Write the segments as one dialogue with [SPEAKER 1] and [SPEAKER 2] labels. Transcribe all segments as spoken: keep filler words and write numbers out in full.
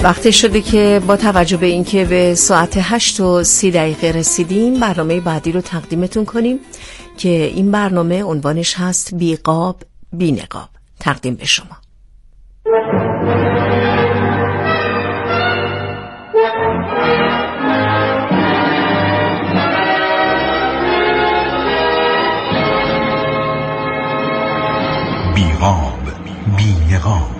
[SPEAKER 1] وقتی شده که با توجه به اینکه به ساعت هشت و سی دقیقه رسیدیم برنامه بعدی رو تقدیمتون کنیم که این برنامه عنوانش هست بی قاب بی نقاب. تقدیم به شما.
[SPEAKER 2] بی قاب بی نقاب.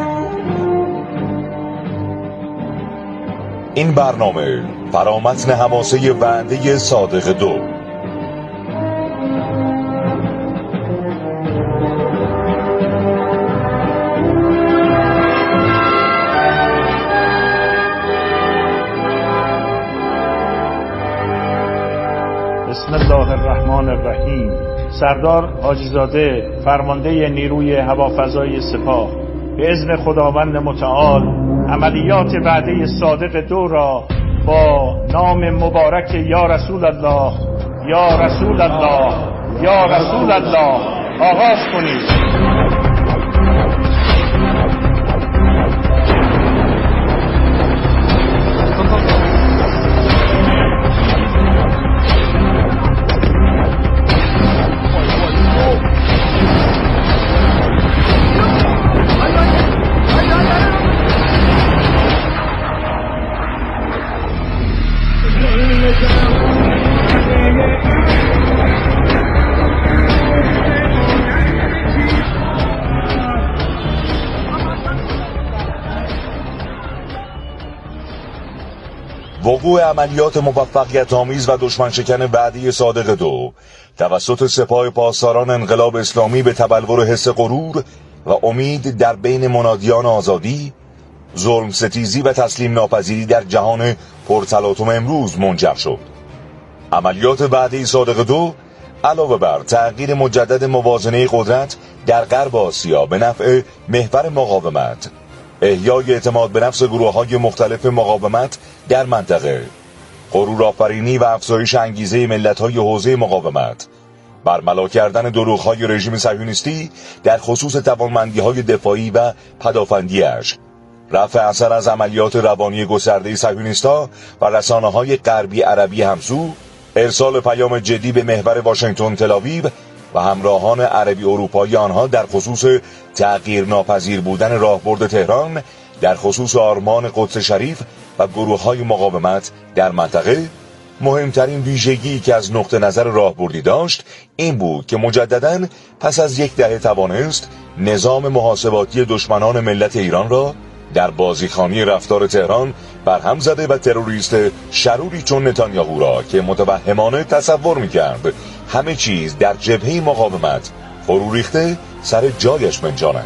[SPEAKER 3] این برنامه فرامتن حماسه وعده صادق دو.
[SPEAKER 4] بسم الله الرحمن الرحیم. سردار حاجی‌زاده فرمانده نیروی هوافضای سپاه به اذن خداوند متعال عملیات وعده صادق دو را با نام مبارک یا رسول الله یا رسول الله یا رسول الله آغاز کنید.
[SPEAKER 3] وقوع عملیات موفقیت آمیز و دشمن شکن وعده صادق دو توسط سپاه پاسداران انقلاب اسلامی به تبلور حس غرور و امید در بین منادیان آزادی، ظلم ستیزی و تسلیم ناپذیری در جهان پرتلاطم امروز منجر شد. عملیات وعده صادق دو علاوه بر تغییر مجدد موازنه قدرت در غرب آسیا به نفع محور مقاومت، احیای اعتماد به نفس گروه‌های مختلف مقاومت در منطقه، غرورآفرینی و افزایش انگیزه ملت‌های حوزه مقاومت، برملا کردن دروغ‌های رژیم صهیونیستی در خصوص توانمندی‌های دفاعی و پدافندی‌اش، رفع اثر از عملیات روانی گسترده صهیونیست‌ها و رسانه‌های غربی عربی همسو، ارسال پیام جدی به محور واشنگتن تل‌آویو و همراهان عربی اروپایی آنها در خصوص تغییر ناپذیر بودن راهبرد تهران در خصوص آرمان قدس شریف و گروه‌های مقاومت در منطقه. مهمترین ویژگی که از نقطه نظر راهبردی داشت این بود که مجدداً پس از یک دهه توانست نظام محاسباتی دشمنان ملت ایران را در بازیخوانی رفتار تهران برهم زده و تروریست شروری چون نتانیاهو را که متوهمانه تصور می‌کرد همه چیز در جبهه مقاومت فرو ریخته سر جایش بنشاند.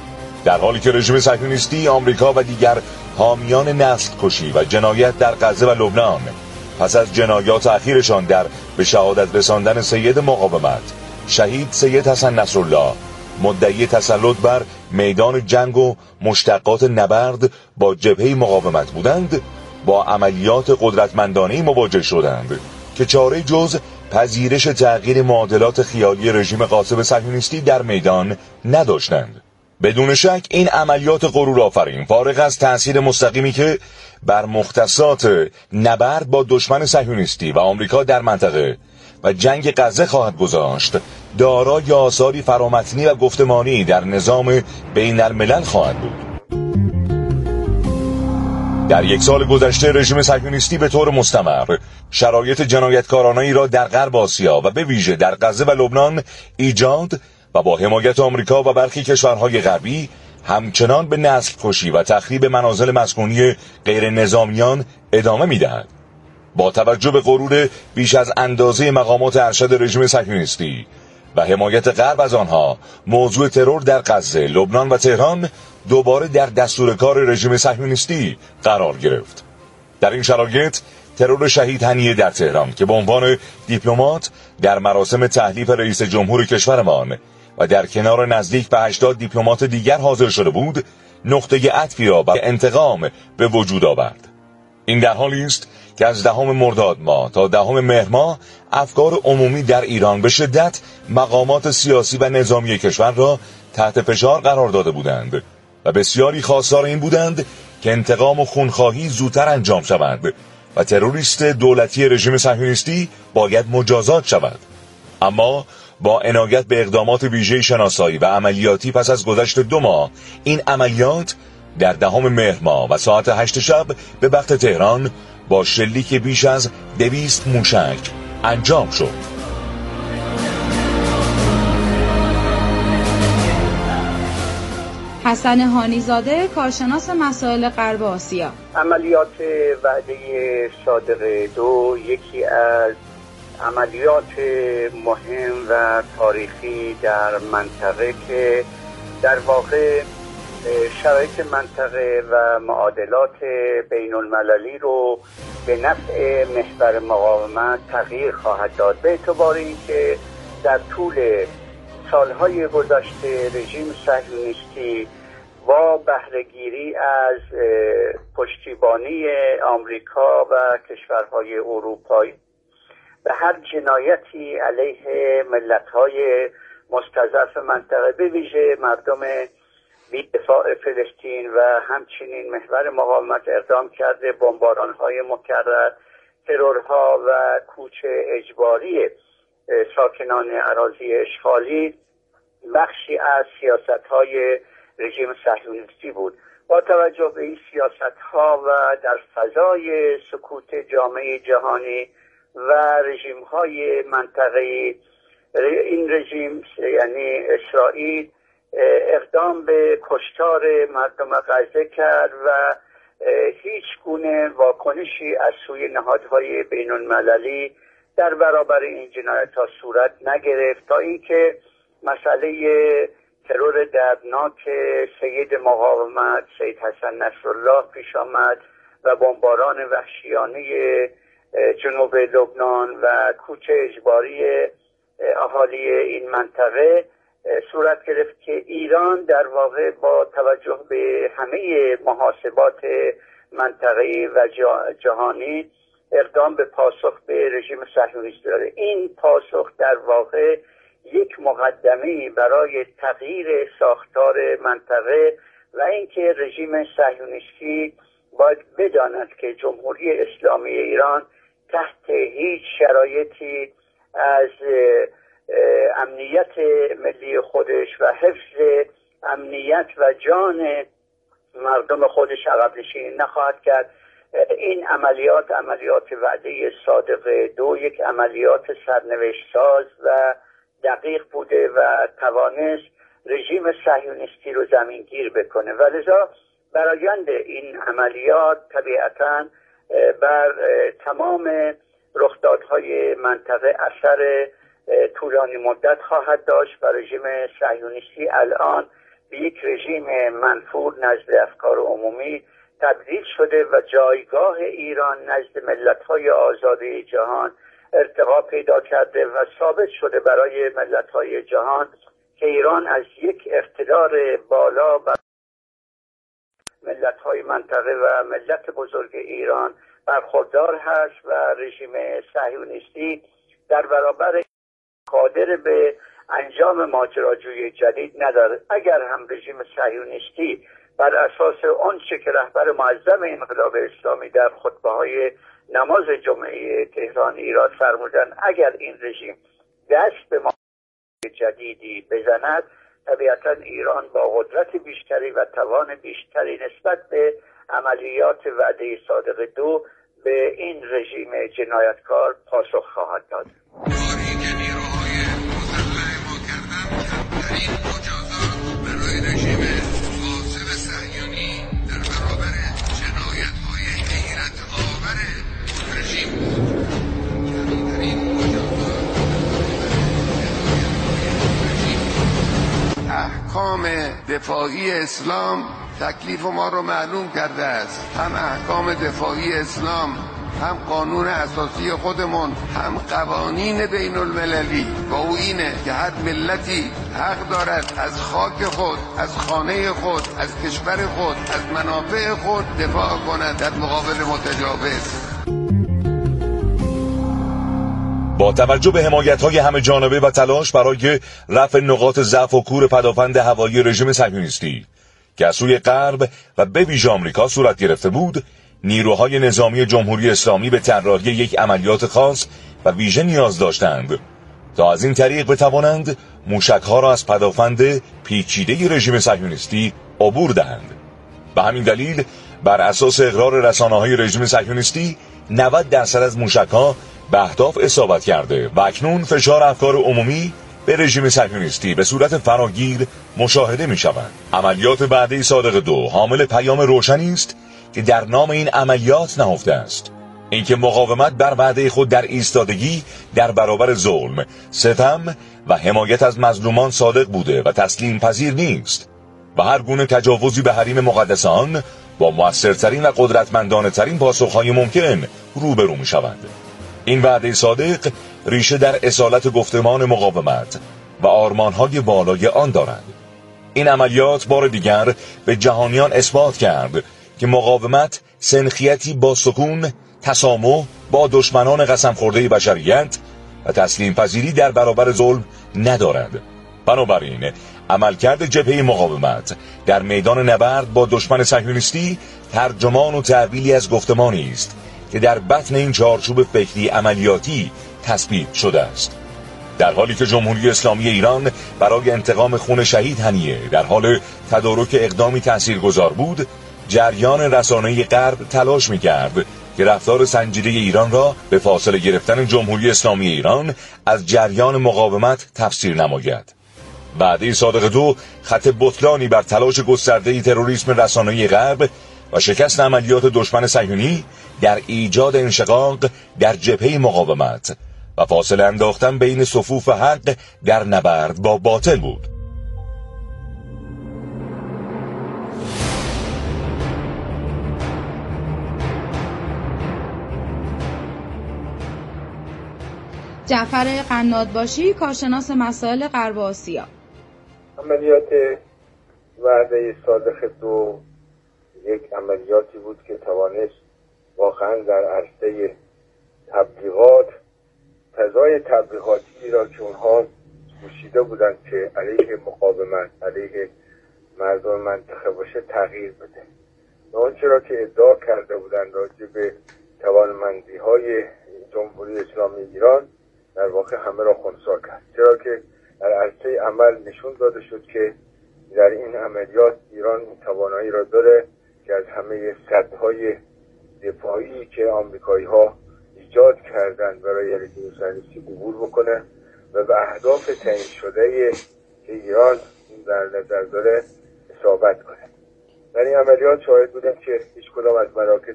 [SPEAKER 3] در حالی که رژیم صهیونیستی آمریکا و دیگر حامیان نسل کشی و جنایت در غزه و لبنان پس از جنایات اخیرشان در به شهادت رساندن سید مقاومت شهید سید حسن نصرالله مدعی تسلط بر میدان جنگ و مشتقات نبرد با جبهه مقاومت بودند، با عملیات قدرتمندانه مواجه شدند که چاره جز پذیرش تغییر معادلات خیالی رژیم غاصب صهیونیستی در میدان نداشتند. بدون شک این عملیات غرورآفرین فارغ از تأثیر مستقیمی که بر مختصات نبرد با دشمن صهیونیستی و آمریکا در منطقه و جنگ غزه خواهد گذاشت، دارای آثاری فرامتنی و گفتمانی در نظام بین الملل خواهد بود. در یک سال گذشته رژیم صهیونیستی به طور مستمر شرایط جنایتکارانه‌ای را در غرب آسیا و به ویژه در غزه و لبنان ایجاد و با حمایت آمریکا و برخی کشورهای غربی همچنان به نسل کشی و تخریب منازل مسکونی غیر نظامیان ادامه می‌دهد. با توجه به غرور بیش از اندازه مقامات ارشد رژیم صهیونیستی و حمایت غرب از آنها، موضوع ترور در غزه، لبنان و تهران دوباره در دستور کار رژیم صهیونیستی قرار گرفت. در این شرایط ترور شهید هنیه در تهران که به عنوان دیپلمات در مراسم تحلیف رئیس جمهور کشورمان و در کنار نزدیک به هشتاد دیپلمات دیگر حاضر شده بود، نقطه عطفی را برای انتقام به وجود آورد. این در حالی است که از دهم مرداد ماه تا دهم مهر ماه افکار عمومی در ایران به شدت مقامات سیاسی و نظامی کشور را تحت فشار قرار داده بودند و بسیاری خواستار این بودند که انتقام و خونخواهی زودتر انجام شود و تروریست دولتی رژیم صهیونیستی باید مجازات شود. اما با عنایت به اقدامات ویژه شناسایی و عملیاتی پس از گذشت دو ماه این عملیات در دهم مهر ماه و ساعت هشت شب به وقت تهران با شلیک بیش از دویست موشک انجام شد.
[SPEAKER 5] حسن هانیزاده، کارشناس مسائل غرب آسیا.
[SPEAKER 6] عملیات وعده صادق دو یکی از عملیات مهم و تاریخی در منطقه که در واقع شرایط منطقه و معادلات بین المللی رو به نفع محور مقاومت تغییر خواهد داد، به اعتبار اینکه در طول سالهای گذشته رژیم صهیونیستی با بهره‌گیری از پشتیبانی آمریکا و کشورهای اروپایی به هر جنایتی علیه ملت‌های مستضعف منطقه، به ویژه مردم بی‌دفاع فلسطین و همچنین محور مقاومت اقدام کرده. بمباران‌های مکرر، ترورها و کوچ اجباری ساکنان اراضی اشغالی بخشی از سیاست‌های رژیم صهیونیستی بود. با توجه به این سیاست‌ها و در فضای سکوت جامعه جهانی و رژیم‌های منطقه‌ای، این رژیم یعنی اسرائیل اقدام به کشتار مردم غزه کرد و هیچ گونه واکنشی از سوی نهادهای بین المللی در برابر این جنایت‌ها صورت نگرفت، تا اینکه مسئله ترور دردناک سید مقاومت سید حسن نصرالله پیش آمد و بمباران وحشیانه جنوب لبنان و کوچ اجباری اهالی این منطقه صورت گرفت که ایران در واقع با توجه به همه محاسبات منطقه‌ای و جهانی اقدام به پاسخ به رژیم صهیونیستی داره. این پاسخ در واقع یک مقدمه برای تغییر ساختار منطقه و اینکه رژیم صهیونیستی باید بداند که جمهوری اسلامی ایران تحت هیچ شرایطی از امنیت ملی خودش و حفظ امنیت و جان مردم خودش عقب نشینی نخواهد کرد. این عملیات عملیات وعده صادق دو یک عملیات سرنوشت ساز و دقیق بوده و توانست رژیم صهیونیستی رو زمینگیر بکنه و لذا برآیند این عملیات طبیعتاً بر تمام رخدادهای منطقه اثر طولانی مدت خواهد داشت و رژیم صهیونیستی الان به یک رژیم منفور نزد افکار عمومی تبدیل شده و جایگاه ایران نزد ملت‌های آزاده جهان ارتقا پیدا کرده و ثابت شده برای ملت‌های جهان که ایران از یک اقتدار بالا بر ملت‌های منطقه و ملت بزرگ ایران برخوردار هست و رژیم صهیونیستی در برابر قادر به انجام ماجراجویی جدید نداره. اگر هم رژیم صهیونیستی بر اساس آنچه که رهبر معظم انقلاب اسلامی در خطبه‌های نماز جمعه تهران ایراد فرمودن، اگر این رژیم دست به ماجراجویی جدیدی بزند، طبیعتا ایران با قدرت بیشتری و توان بیشتری نسبت به عملیات وعده صادق دو به این رژیم جنایتکار پاسخ خواهد داد.
[SPEAKER 7] احکام دفاعی اسلام تکلیف ما رو معلوم کرده است. هم احکام دفاعی اسلام، هم قانون اساسی خودمون، هم قوانین بین المللی و او اینه که هر ملتی حق دارد از خاک خود، از خانه خود، از کشور خود، از منافع خود دفاع کند در مقابل متجاوز.
[SPEAKER 3] با توجه به حمایت‌های همه جانبه و تلاش برای رفع نقاط ضعف و کور پدافند هوایی رژیم صهیونیستی، که از سوی غرب و به ویژه آمریکا صورت گرفته بود، نیروهای نظامی جمهوری اسلامی به طراحی یک عملیات خاص و ویژه نیاز داشتند تا از این طریق بتوانند موشک‌ها را از پدافند پیچیده رژیم صهیونیستی عبور دهند. به همین دلیل بر اساس اقرار رسانه‌های رژیم صهیونیستی نود درصد از موشک‌ها به اهداف اصابت کرده و اکنون فشار افکار عمومی به رژیم صهیونیستی به صورت فراگیر مشاهده می‌شود. عملیات وعده صادق دو حامل پیام روشنی است که در نام این عملیات نهفته است: اینکه مقاومت بر وعده خود در ایستادگی در برابر ظلم، ستم و حمایت از مظلومان صادق بوده و تسلیم پذیر نیست و هر گونه تجاوزی به حریم مقدس آن با موثرترین و قدرتمندانه ترین پاسخهای ممکن روبرو می شود. این وعده صادق ریشه در اصالت گفتمان مقاومت و آرمانهای بالای آن دارد. این عملیات بار دیگر به جهانیان اثبات کرد که مقاومت سنخیتی با سکون، تسامح با دشمنان قسم خورده بشریت و تسلیم پذیری در برابر ظلم ندارد. بنابراین عملکرد جبهه مقاومت در میدان نبرد با دشمن صهیونیستی ترجمان و تعبیری از گفتمانی است که در بطن این چارچوب فکری عملیاتی تثبیت شده است. در حالی که جمهوری اسلامی ایران برای انتقام خون شهید هنیه در حال تدارک اقدامی تاثیرگذار بود، جریان رسانه‌ای غرب تلاش می‌کرد که رفتار سنجیده ایران را به فاصله گرفتن جمهوری اسلامی ایران از جریان مقاومت تفسیر نماید. وعده صادق دو خط بطلانی بر تلاش گسترده تروریسم رسانه‌ای غرب و شکست عملیات دشمن صهیونی در ایجاد انشقاق در جبهه مقاومت و فاصله انداختن بین صفوف حق در نبرد با باطل بود.
[SPEAKER 5] جعفر قنادباشی، کارشناس مسائل غرب آسیا.
[SPEAKER 8] عملیات وعده صادق دو یک عملیاتی بود که توانست واقعا در عرصه تبلیغات فضای تبلیغاتی را که اونها پوشیده بودند که علیه مقاومت، علیه مردم منطقه باشه، تغییر بده. و آنچه را که ادعا کرده بودند راجع به توانمندی های جمهوری اسلامی ایران در واقع همه را خنثی کرد، چرا که در عرصه عمل نشون داده شد که در این عملیات ایران توانایی را داره که از همه سدهای دفاعی که آمریکایی ها ایجاد کردن برای رژیم صهیونیستی عبور بکنه و به اهداف تعیین شده که ایران در نظر داره اصابت کنه. در این عملیات شاهد بودم که هیچ کدام از مراکز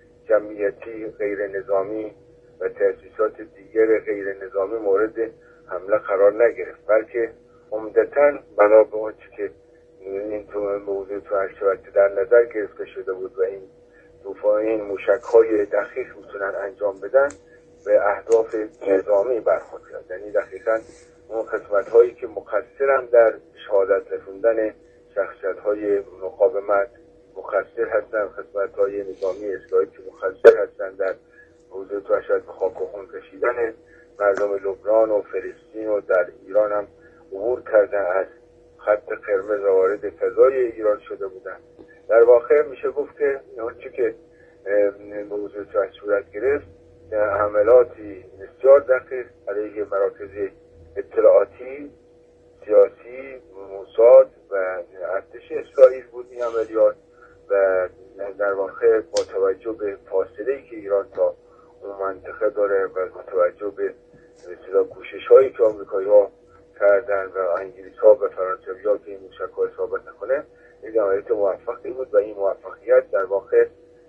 [SPEAKER 8] جمعیتی غیر نظامی و تأسیسات دیگر غیر نظامی مورد حمله قرار نگرفت، بلکه عمدتاً بنا به آنچه که این تو موضوع تو هشت در نظر گرفته شده بود و این توفان این موشک‌های دقیق میتونن انجام بدن، به اهداف نظامی برخورد کرد. یعنی دقیقاً اون قسمت‌هایی که مقصرن در شهادت رسوندن شخصیت‌های مقاومت مقصر هستن، قسمت‌های نظامی اصلاحی که مقصر هستن در موضوع تو هشت خاک و خون کشیدن مردم لبنان و فلسطین و در ایران هم عبور کردن از خط قرمز وارد فضای ایران شده بودن. در واقع میشه گفت که آنچه که موضوع صورت گرفت حملاتی بسیار دقیق علیه مراکز اطلاعاتی، سیاسی، موساد و ارتش اسرائیل بود این عملیات و در واقع با توجه به فاصله‌ای که ایران تا اون منطقه داره و با توجه به مثلا کوشش‌هایی که آمریکایی‌ها کردن و انگلیس‌ها و فرانسوی‌ها که این موشک‌ها اصابت نکنه، یک عملیات موفقی بود و این موفقیت در واقع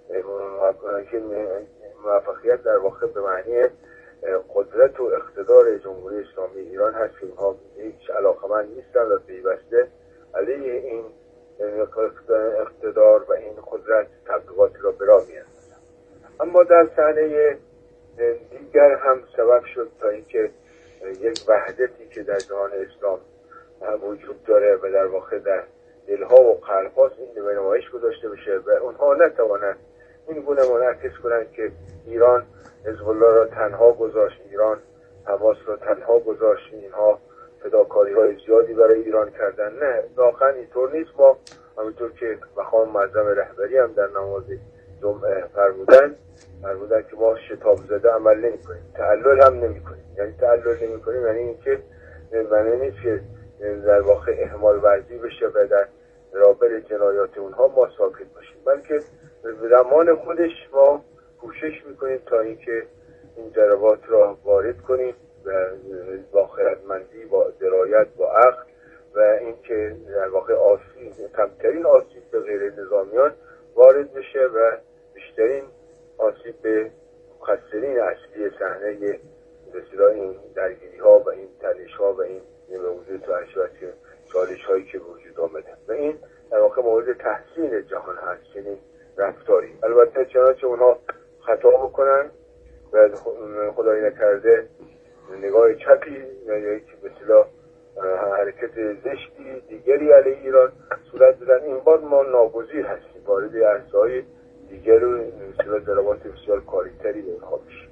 [SPEAKER 8] موفقیت در واقع به معنی قدرت و اقتدار جمهوری اسلامی ایران هست که اینها هیچ علاقه‌مند نیستن و پیوسته علیه این اقتدار و این قدرت تبلیغاتی را به راه می‌اندازند. اما در صحنه دیگر هم سبب شد تا اینکه یک وحدتی که در جهان اسلام وجود داره و در واقع در دلها و قلب‌ها این به نمایش گذاشته بشه و اونها نتوانند این گونه منعکس کنند که ایران حزب الله را تنها گذاشت، ایران حماس را تنها گذاشت، اینها فداکاری های زیادی برای ایران کردن. نه، واقعا اینطور نیست. ما همینطور که مقام معظم رهبری هم در نماز جمعه فرمودن فرمودن که ما شتاب زده عمل نمی کنیم، تعلل هم نمی کنیم. یعنی تعلل نمی کنیم یعنی اینکه معنی نیست که در واقع اهمال ورزی بشه و در رابر جنایات اونها ما ساکت باشیم، بلکه به زمان خودش ما کوشش میکنیم تا اینکه این ضربات را وارد کنیم و با خردمندی، با درایت، با عقل و اینکه در واقع آسیب کمترین آسیب به غیر نظامیان وارد بشه و بیشترین آسیب به مقصرین اصلی صحنه به اصطلاح این درگیری ها و این تنش ها و این موضوع تحشیات چالش هایی که وجود آمده و این در واقع مورد تحسین جهان هست. چنین رفتاری البته چنانچه اونها خطا بکنن و خدای نکرده نگاه چپی یا یک به اصطلاح حرکت زشتی دیگری علیه ایران صورت بدن، این بار ما ناگزیر هستیم وارد عرصه‌های دیگر و به اصطلاح ضربات بسیار کاری‌تری به اونها بشیم.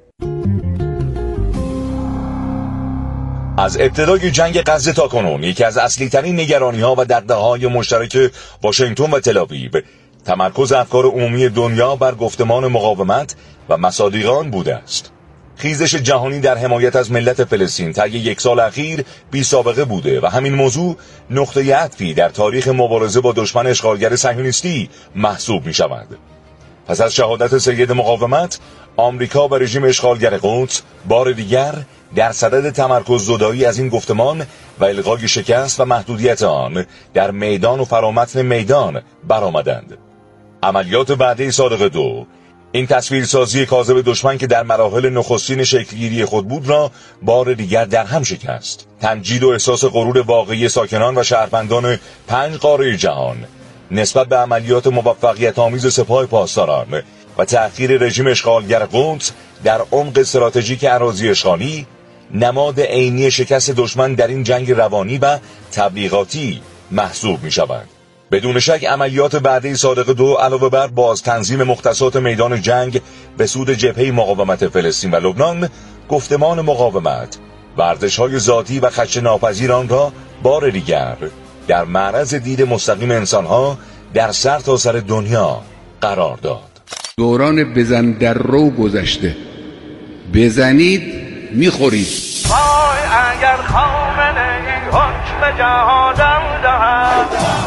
[SPEAKER 3] از ابتدای جنگ غزه تا کنون یکی از اصلی ترین نگرانی ها و دغدغه‌های مشترک واشنگتن و تل‌آویو تمرکز افکار عمومی دنیا بر گفتمان مقاومت و مصادیقان بوده است. خیزش جهانی در حمایت از ملت فلسطین طی یک سال اخیر بی سابقه بوده و همین موضوع نقطه عطفی در تاریخ مبارزه با دشمن اشغالگر صهیونیستی محسوب می شود. پس از شهادت سید مقاومت، آمریکا و رژیم اشغالگر قدس بار دیگر در صدد تمرکز زدایی از این گفتمان و الغای شکست و محدودیت آن در میدان و فرامتن میدان برآمدند. عملیات وعده صادق دو، این تصویرسازی کاذب دشمن که در مراحل نخستین شکلگیری خود بود را بار دیگر در هم شکست. تمجید و احساس غرور واقعی ساکنان و شهروندان پنج قاره جهان نسبت به عملیات موفقیت آمیز سپاه پاسداران و تأخیر رژیم اشغالگر قدس در عمق استراتژیک اراضی اشغالی نماد عینی شکست دشمن در این جنگ روانی و تبلیغاتی محسوب می شود. بدون شک عملیات وعده صادق دو علاوه بر باز تنظیم مختصات میدان جنگ به سود جبهه مقاومت فلسطین و لبنان، گفتمان مقاومت، ورزش‌های ذاتی و خدشه‌ناپذیر آن را بار دیگر در معرض دید مستقیم انسان‌ها در سرتاسر دنیا قرار داد.
[SPEAKER 9] دوران بزن در رو گذشته، بزنید میخورید.
[SPEAKER 10] وای اگر خامنه ای حکم جهادم دهد،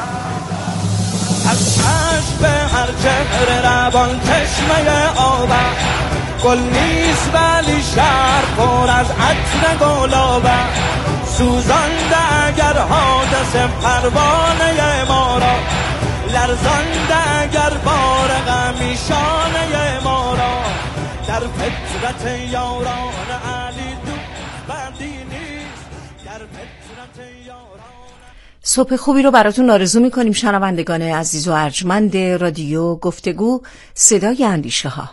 [SPEAKER 10] از عشق به هر چهره روان چشمه آبم، گل نیست ولی شهر پر از عطر گلابم، سوزانده اگر حادث پروانه ما را، لرزانده اگر بار غمی شانه ما را، در فطرت یاران علی دو بدی نیست، در فطرت یاران.
[SPEAKER 1] صبح خوبی رو براتون آرزو میکنیم شنوندگان عزیز و ارجمند رادیو گفتگو صدای اندیشه ها.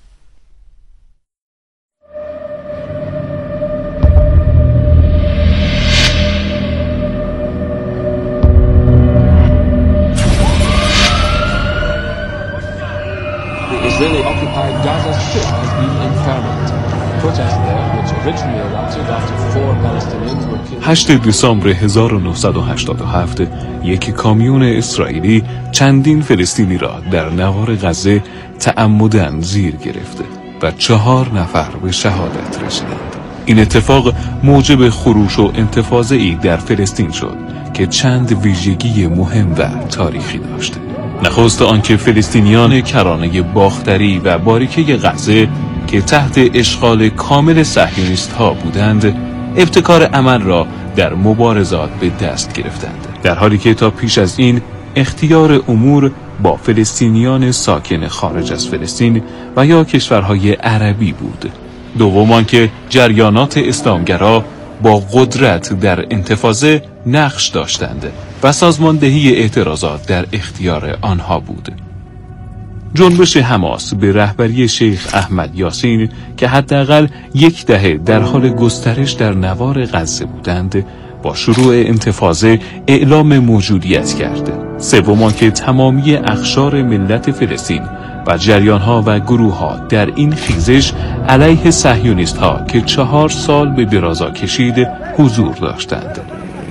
[SPEAKER 11] Israeli occupied Gaza Strip has been impermanent. Protests there, which originally erupted after four Palestinians were killed.
[SPEAKER 12] هشتم دسامبر هزار و نهصد و هشتاد و هفت یک کامیون اسرائیلی چندین فلسطینی را در نوار غزه تعمداً زیر گرفته و چهار نفر به شهادت رسیدند. این اتفاق موجب خروش و انتفاضه‌ای در فلسطین شد که چند ویژگی مهم و تاریخی داشت. نخست آنکه فلسطینیان کرانه باختری و باریکه غزه که تحت اشغال کامل صهیونیست ها بودند، ابتکار عمل را در مبارزات به دست گرفتند، در حالی که تا پیش از این اختیار امور با فلسطینیان ساکن خارج از فلسطین و یا کشورهای عربی بود. دوم آنکه جریانات اسلامگرا با قدرت در انتفاضه نقش داشتند و سازماندهی اعتراضات در اختیار آنها بود. جنبش حماس به رهبری شیخ احمد یاسین که حداقل یک دهه در حال گسترش در نوار غزه بودند، با شروع انتفاضه اعلام موجودیت کرد. سوم آنکه تمامی اقشار ملت فلسطین و جریان‌ها و گروه‌ها در این خیزش علیه صهیونیست‌ها که چهار سال به درازا کشید حضور داشتند.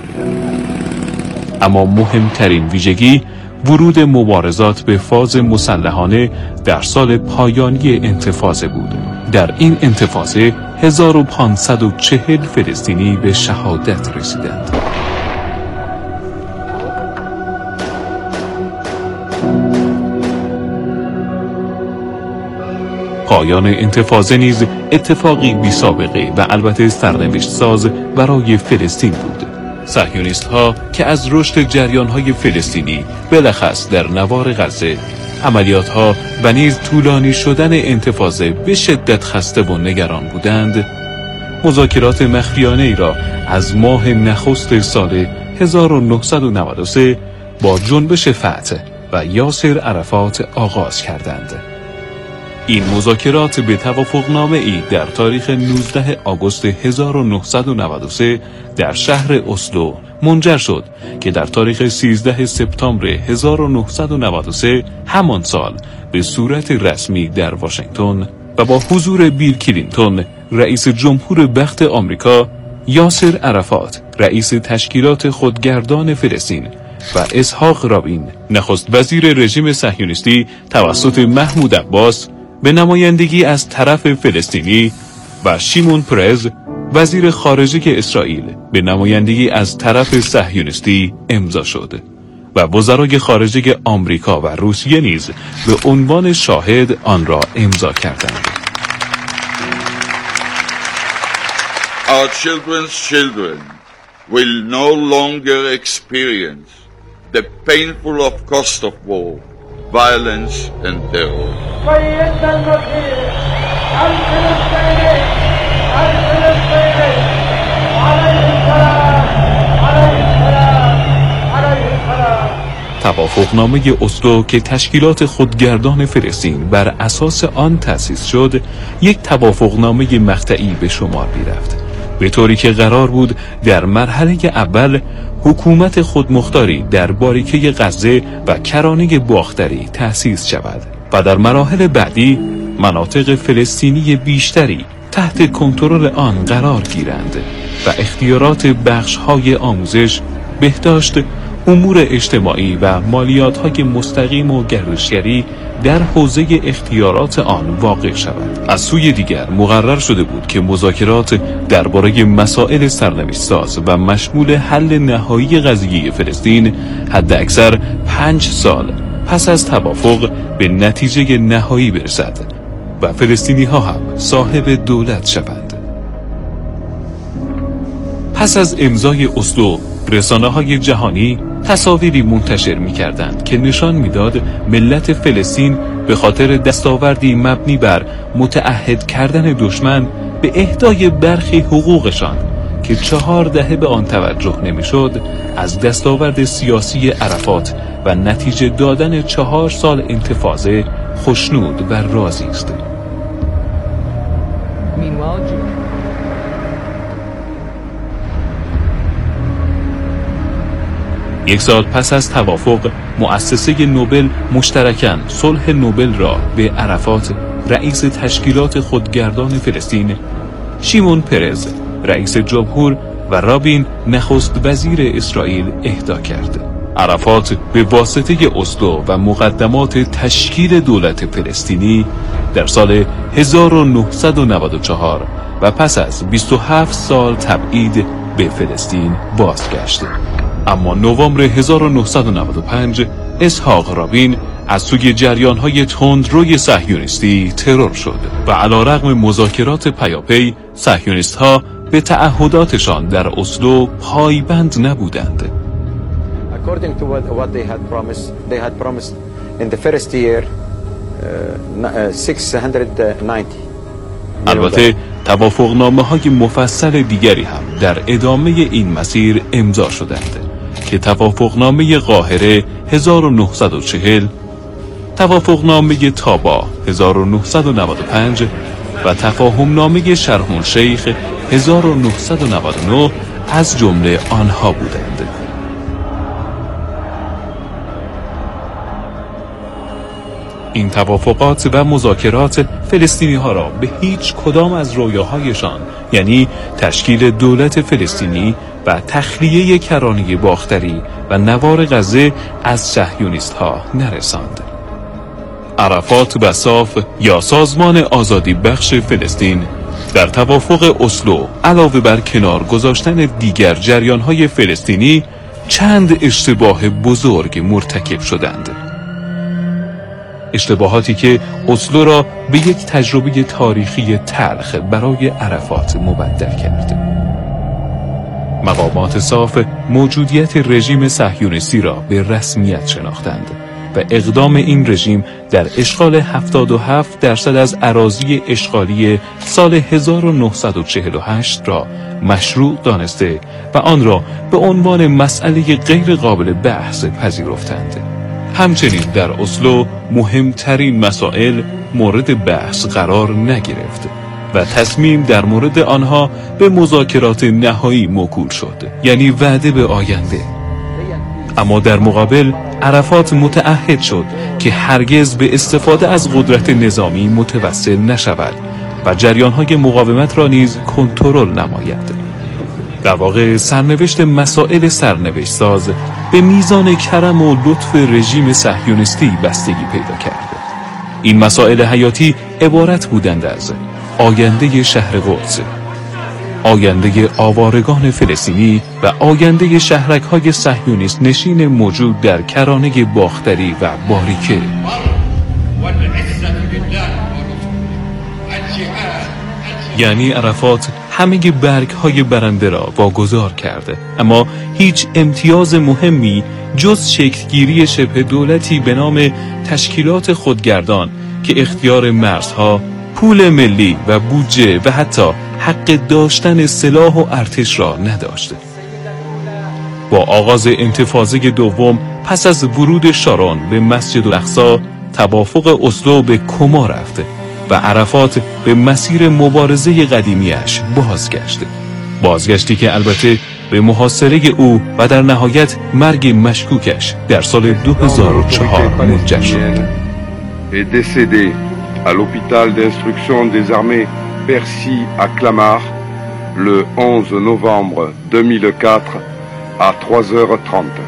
[SPEAKER 12] اما مهمترین ویژگی ورود مبارزات به فاز مسلحانه در سال پایانی انتفاضه بود. در این انتفاضه هزار و پانصد و چهل فلسطینی به شهادت رسیدند. پایان انتفاضه نیز اتفاقی بی سابقه و البته سرنوشت ساز برای فلسطین بود. صهیونیست ها که از رشد جریان های فلسطینی بلخص در نوار غزه، عملیات ها و نیز طولانی شدن انتفاضه به شدت خسته و نگران بودند، مذاکرات مخفیانه ای را از ماه نخست سال هزار و نهصد و نود و سه با جنبش فتح و یاسر عرفات آغاز کردند. این مذاکرات به توافقنامه ای در تاریخ نوزدهم آگوست هزار و نهصد و نود و سه در شهر اسلو منجر شد که در تاریخ سیزدهم سپتامبر هزار و نهصد و نود و سه همان سال به صورت رسمی در واشنگتن و با حضور بیل کلینتون رئیس جمهور بخت آمریکا، یاسر عرفات رئیس تشکیلات خودگردان فلسطین و اسحاق رابین نخست وزیر رژیم صهیونیستی توسط محمود عباس به نمایندگی از طرف فلسطینی و شیمون پرز وزیر خارجه اسرائیل به نمایندگی از طرف صهیونیستی امضا شد و وزرای خارجه آمریکا و روسیه نیز به عنوان شاهد آن را امضا کردند.
[SPEAKER 13] Our children's children will no longer experience the painful of cost of war, violence and terror.
[SPEAKER 12] توافقنامه اسلو که تشکیلات خودگردان فلسطین بر اساس آن تأسیس شد، یک توافقنامه مقطعی به شمار می‌رفت، به طوری که قرار بود در مرحله اول حکومت خودمختاری در باریکه غزه و کرانه باختری تأسیس شود و در مراحل بعدی مناطق فلسطینی بیشتری تحت کنترل آن قرار گیرند و اختیارات بخش‌های آموزش، بهداشت، امور اجتماعی و مالیات‌های مستقیم و گردشگری در حوزه اختیارات آن واقع شود. از سوی دیگر مقرر شده بود که مذاکرات درباره مسائل سرنوشت‌ساز و مشمول حل نهایی قضیه فلسطین حداکثر پنج سال پس از توافق به نتیجه نهایی برسد و فلسطینی‌ها هم صاحب دولت شوند. پس از امضای اسلو، رسانه‌های جهانی تصاویری منتشر می‌کردند که نشان می‌داد ملت فلسطین به خاطر دستاوردی مبنی بر متعهد کردن دشمن به اهدای برخی حقوقشان که چهار دهه به آن توجه نمی‌شد، از دستاورد سیاسی عرفات و نتیجه دادن چهار سال انتفاضه خوشنود و راضی است. یک سال پس از توافق، مؤسسه نوبل مشترکاً صلح نوبل را به عرفات رئیس تشکیلات خودگردان فلسطین، شیمون پرز رئیس جمهور و رابین نخست وزیر اسرائیل اهدا کرد. عرفات به واسطه اسلو و مقدمات تشکیل دولت فلسطینی در سال هزار و نهصد و نود و چهار و پس از بیست و هفت سال تبعید به فلسطین بازگشت. اما نوامبر هزار و نهصد و نود و پنج اسحاق رابین از سوی جریان‌های تندروی صهیونیستی ترور شد و علیرغم مذاکرات پیاپی، صهیونیست‌ها به تعهداتشان در اسلو پایبند نبودند.
[SPEAKER 14] According to what, what they had promised, they had promised in the first year uh, six hundred ninety.
[SPEAKER 12] البته توافقنامه‌های مفصل دیگری هم در ادامه این مسیر امضا شدند که توافقنامه قاهره هزار و نهصد و چهل، توافقنامه تابا هزار و نهصد و نود و پنج و تفاهمنامه شرم الشیخ هزار و نهصد و نود و نه از جمله آنها بودند. این توافقات و مذاکرات فلسطینی ها را به هیچ کدام از رویاهایشان، یعنی تشکیل دولت فلسطینی و تخلیه کرانه باختری و نوار غزه از صهیونیست ها نرساند. عرفات و صاف یا سازمان آزادی بخش فلسطین در توافق اسلو علاوه بر کنار گذاشتن دیگر جریان‌های فلسطینی چند اشتباه بزرگ مرتکب شدند. اشتباهاتی که اسلو را به یک تجربه تاریخی تلخ برای عرفات مبدل کرد. مقامات صاف موجودیت رژیم صهیونیستی را به رسمیت شناختند و اقدام این رژیم در اشغال هفتاد و هفت درصد از اراضی اشغالی سال هزار و نهصد و چهل و هشت را مشروع دانسته و آن را به عنوان مسئله غیر قابل بحث پذیرفتند. همچنین در اسلو مهمترین مسائل مورد بحث قرار نگرفت و تصمیم در مورد آنها به مذاکرات نهایی موکول شد، یعنی وعده به آینده. اما در مقابل عرفات متعهد شد که هرگز به استفاده از قدرت نظامی متوسل نشود و جریان‌های مقاومت را نیز کنترل نماید. در واقع سرنوشت مسائل سرنوشت ساز به میزان کرم و لطف رژیم صهیونیستی بستگی پیدا کرد. این مسائل حیاتی عبارت بودند از آینده شهر قدس، آینده آوارگان فلسطینی و آینده شهرک‌های صهیونیست نشین موجود در کرانه باختری و باریکه. یعنی عرفات همه برگ‌های برنده را واگذار کرده، اما هیچ امتیاز مهمی جز شکلگیری شبه دولتی به نام تشکیلات خودگردان که اختیار مرزها، پول ملی و بودجه و حتی حق داشتن سلاح و ارتش را نداشته. با آغاز انتفاضه دوم پس از ورود شارون به مسجد الاقصی، توافق اسلو به کما رفته و عرفات به مسیر مبارزه قدیمیش بازگشت. بازگشتی که البته به محاصره او و در نهایت مرگ مشکوکش در سال دو هزار و چهار منجر شد.
[SPEAKER 15] est décédé à l'hôpital d'instruction des armées Percy à Clamart le onze novembre deux mille quatre à trois heures trente.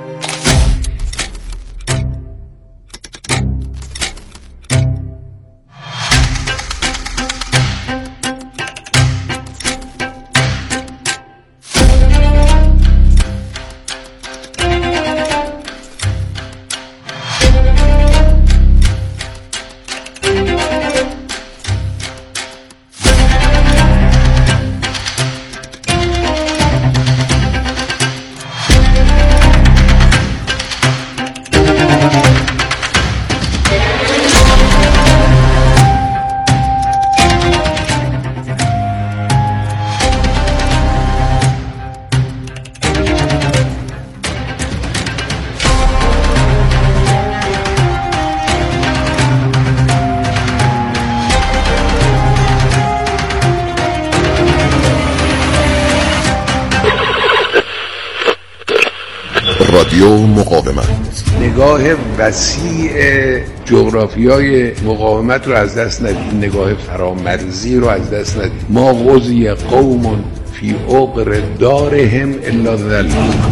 [SPEAKER 16] رادیو مقاومت.
[SPEAKER 9] نگاه وسیع جغرافیای مقاومت رو از دست ندید، نگاه فرامرزی رو از دست ندید. ما غزی قوم فی عقر دارهم الا ذل.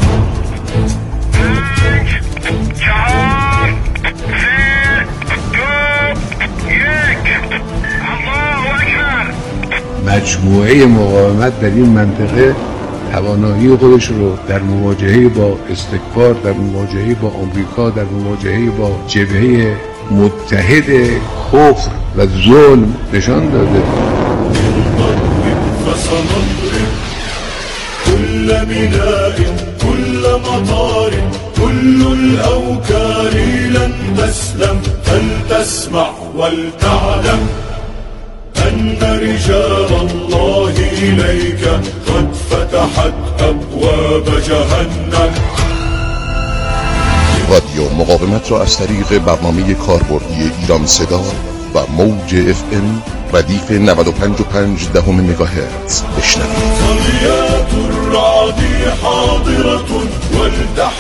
[SPEAKER 9] مجموعه مقاومت در این منطقه توانایی خودش رو در مواجهه با استکبار، در مواجهه با آمریکا، در مواجهه با جبهه متحد کفر و ظلم نشان داده.
[SPEAKER 17] كل بناء كل مطار كل الأوكار لن تسلم فلتسمع ولتعلم أن رجال الله إليك قد فتحت أبواب جهنم.
[SPEAKER 16] رادیو مقاومت را از طریق برنامه کاربردی ایران صدا و موج اف ام ردیف نود و پنج و پنج دهم مگاهرتز بشنوید.